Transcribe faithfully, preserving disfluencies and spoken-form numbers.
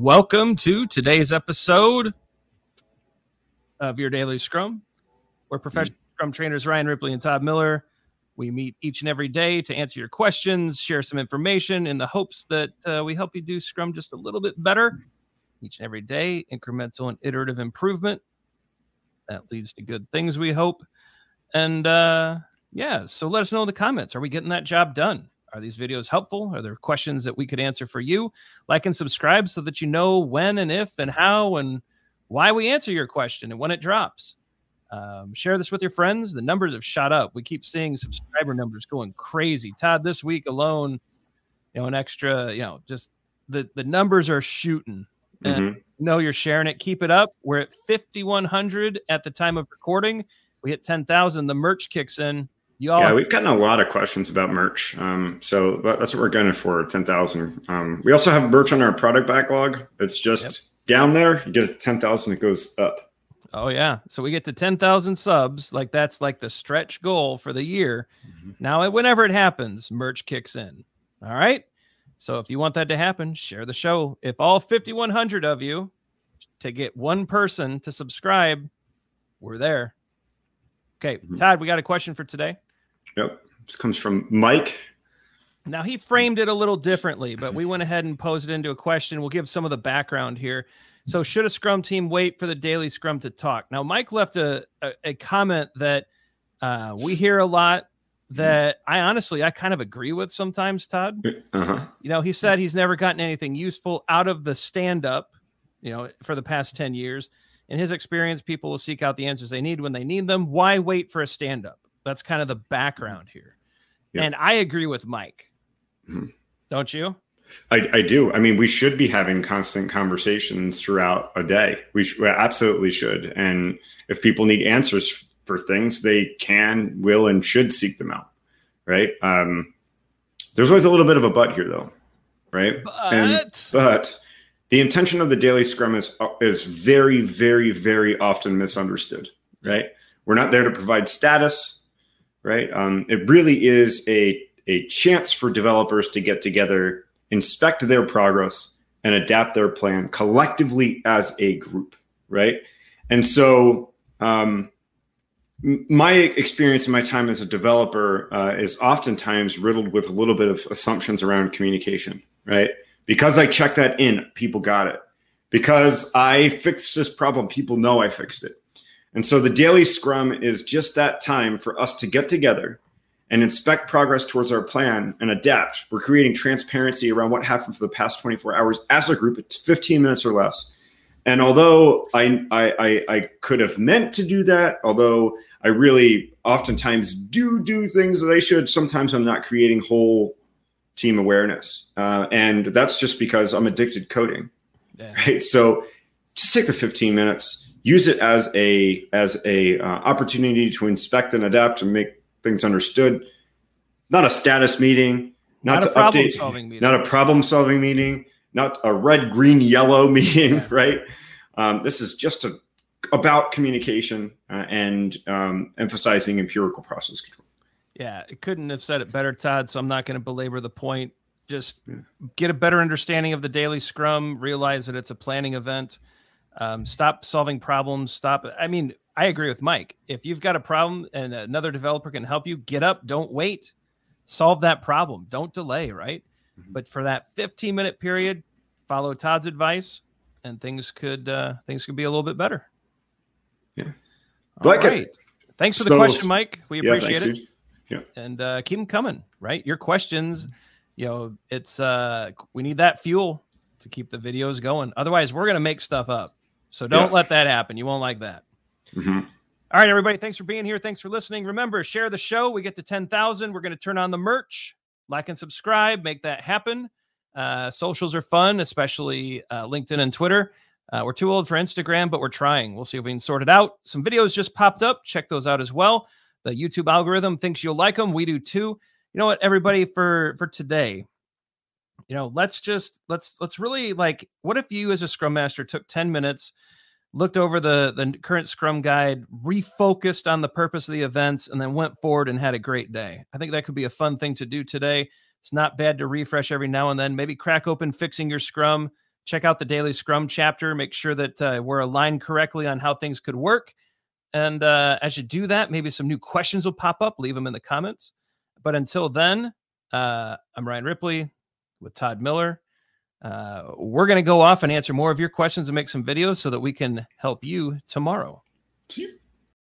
Welcome to today's episode of Your Daily Scrum. We're professional mm-hmm. Scrum trainers Ryan Ripley and Todd Miller. We meet each and every day to answer your questions, share some information in the hopes that uh, we help you do Scrum just a little bit better. Each and every day, incremental and iterative improvement. That leads to good things, we hope. And uh, yeah, so let us know in the comments. Are we getting that job done? Are these videos helpful? Are there questions that we could answer for you? Like and subscribe so that you know when and if and how and why we answer your question and when it drops. Um, share this with your friends. The numbers have shot up. We keep seeing subscriber numbers going crazy. Todd, this week alone, you know, an extra, you know, just the, the numbers are shooting. And mm-hmm. you know you're sharing it. Keep it up. We're at fifty-one hundred at the time of recording. We hit ten thousand. The merch kicks in. You all yeah, we've gotten a lot of questions about merch. Um, so that's what we're going for, ten thousand. Um, we also have merch on our product backlog. It's just yep. down there. You get it to ten thousand, it goes up. Oh, yeah. So we get to ten thousand subs. Like that's like the stretch goal for the year. Mm-hmm. Now, whenever it happens, merch kicks in. All right. So if you want that to happen, share the show. If all fifty-one hundred of you to get one person to subscribe, we're there. Okay, mm-hmm. Todd, we got a question for today. Yep. This comes from Mike. Now, he framed it a little differently, but we went ahead and posed it into a question. We'll give some of the background here. So should a Scrum team wait for the daily Scrum to talk? Now, Mike left a, a, a comment that uh, we hear a lot that I honestly, I kind of agree with sometimes, Todd. Uh-huh. You know, he said he's never gotten anything useful out of the stand-up, you know, for the past ten years. In his experience, people will seek out the answers they need when they need them. Why wait for a stand-up? That's kind of the background here. Yep. And I agree with Mike. Mm-hmm. Don't you? I, I do. I mean, we should be having constant conversations throughout a day. We, sh- we absolutely should. And if people need answers for things, they can, will, and should seek them out. Right. Um, there's always a little bit of a but here, though. Right. But, and, but the intention of the daily Scrum is, is very, very, very often misunderstood. Right. We're not there to provide status. Right. Um, it really is a, a chance for developers to get together, inspect their progress, and adapt their plan collectively as a group. Right. And so um, m- my experience in my time as a developer uh, is oftentimes riddled with a little bit of assumptions around communication. Right. Because I checked that in, people got it. Because I fixed this problem, people know I fixed it. And so the daily Scrum is just that time for us to get together and inspect progress towards our plan and adapt. We're creating transparency around what happened for the past twenty-four hours as a group. It's fifteen minutes or less. And although I, I, I, I could have meant to do that, although I really oftentimes do do things that I should, sometimes I'm not creating whole team awareness. Uh, and that's just because I'm addicted to coding. Yeah. Right? So just take the fifteen minutes. Use it as a as a uh, opportunity to inspect and adapt and make things understood. Not a status meeting, not, not to a problem update, solving meeting. not a problem solving meeting, not a red, green, yellow meeting, yeah. right? Um, this is just a, about communication uh, and um, emphasizing empirical process control. Yeah, it couldn't have said it better, Todd. So I'm not going to belabor the point. Just yeah. get a better understanding of the daily Scrum. Realize that it's a planning event. Um, stop solving problems. Stop. I mean, I agree with Mike. If you've got a problem and another developer can help you, get up, don't wait, solve that problem. Don't delay. Right. Mm-hmm. But for that fifteen minute period, follow Todd's advice and things could, uh, things could be a little bit better. Yeah. All like right. It. Thanks for so, the question, Mike. We yeah, appreciate thanks, it. Yeah. And, uh, keep them coming, right? Your questions, you know, it's, uh, we need that fuel to keep the videos going. Otherwise we're going to make stuff up. So don't yeah. let that happen. You won't like that. Mm-hmm. All right, everybody. Thanks for being here. Thanks for listening. Remember, share the show. We get to ten thousand. We're going to turn on the merch. Like and subscribe. Make that happen. Uh, socials are fun, especially uh, LinkedIn and Twitter. Uh, we're too old for Instagram, but we're trying. We'll see if we can sort it out. Some videos just popped up. Check those out as well. The YouTube algorithm thinks you'll like them. We do too. You know what, everybody, for, for today, you know, let's just, let's, let's really like, what if you as a Scrum Master took ten minutes, looked over the, the current Scrum guide, refocused on the purpose of the events, and then went forward and had a great day? I think that could be a fun thing to do today. It's not bad to refresh every now and then, maybe crack open Fixing Your Scrum, check out the Daily Scrum chapter. Make sure that uh, we're aligned correctly on how things could work. And uh, as you do that, maybe some new questions will pop up. Leave them in the comments. But until then, uh, I'm Ryan Ripley with Todd Miller. Uh, we're going to go off and answer more of your questions and make some videos so that we can help you tomorrow. See you.